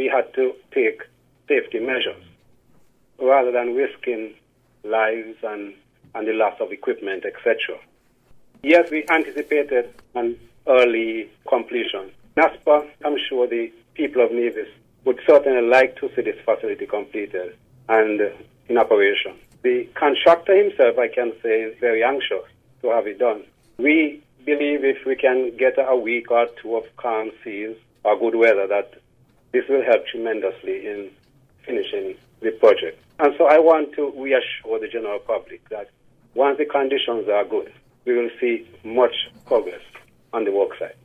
we had to take safety measures rather than risking lives and the loss of equipment, etc. Yes, we anticipated an early completion. NASPA, I'm sure the people of Nevis would certainly like to see this facility completed and in operation. The contractor himself, I can say, is very anxious to have it done. We believe if we can get a week or two of calm seas or good weather, that this will help tremendously in finishing the project. And so I want to reassure the general public that once the conditions are good, we will see much progress on the work site.